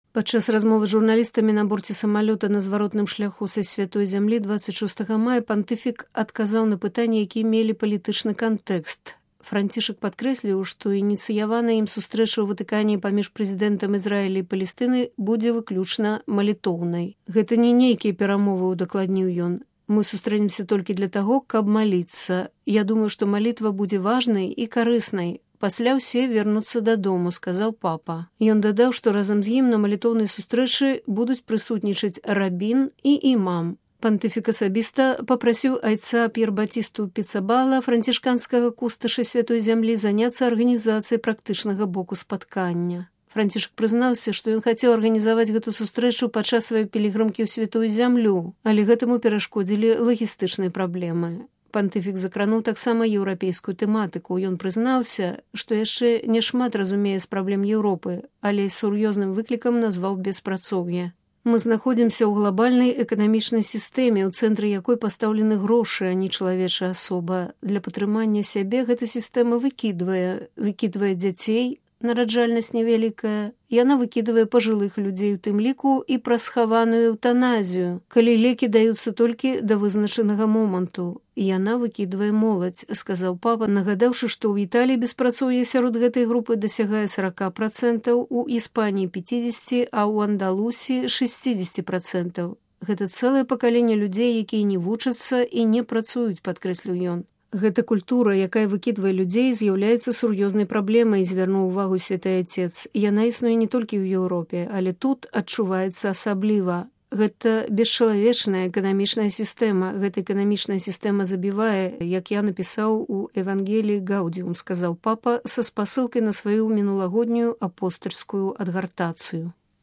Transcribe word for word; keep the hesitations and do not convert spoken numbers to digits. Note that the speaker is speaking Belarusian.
Падчас размовы з журналістамі на борце самалёта на зваротным шляху са святой зямлі дваццаць шостага мая пантыфік адказаў на пытанні, якія мелі палітычны кантэкст. Францішак падкрэсліў, што ініцыяваная ім сустрэча ў Ватыкане паміж прэзідэнтам Ізраіля і Палестыны будзе выключна малітоўнай. Гэта не нейкія перамовы, удакладніў ён. Мы сустрэнемся толькі для таго, каб маліцца. Я думаю, што малітва будзе важнай і карыснай. Пасля ўсе вернуцца дадому, сказаў папа. Ён дадаў, што разам з ім на малітоўнай сустрэчы будуць прысутнічаць рабін і імам. Пантыфік асабіста папрасіў айца П'ер-Батісту Піцабала, францішканскага кусташа святой зямлі, заняцца арганізацыяй практычнага боку спаткання. Францішак прызнаўся, што ён хацеў арганізаваць гэту сустрэчу падчас сваёй пілігрымкі ў святую зямлю, але гэтаму перашкодзілі лагістычныя праблемы. Пантыфік закрануў таксама еўрапейскую тэматыку. Ён прызнаўся, што яшчэ няшмат разумее з праблем Еўропы, але сур'ёзным выклікам назваў беспрацоўе. Мы знаходзімся ў глобальнай эканамічнай сістэме, у цэнтры якой пастаўлены грошы, а не чалавечая асоба. Для падтрымання сябе гэта сістэма выкідвае, выкідвае дзяцей, нараджальнасць невялікая, яна выкідвае пажылых людзей, у тым ліку і праз схаваную эўтаназію, калі лекі даюцца толькі да вызначанага моманту. Яна выкідвае моладзь, сказаў папа, нагадаўшы, што ў Італіі беспрацоўе сярод гэтай групы дасягае сорок процентаў, у Іспаніі пятьдесят, а ў Андалусіі шестьдесят процентаў. Гэта цэлае пакаленне людзей, якія не вучацца і не працуюць, падкрэсліў ён. Гэта культура, якая выкідвае людзей, з'яўляецца сур'ёзнай праблемай, звярнуў увагу святы Отец. Яна існуе не толькі ў Еўропе, але тут адчуваецца асабліва. Гэта бесчалавечная эканамічная сістэма. Гэта эканамічная сістэма забівае, як я напісаў у Евангеліі Гаудзіум, сказаў папа са спасылкай на сваю мінулагоднюю апостальскую адгартацыю.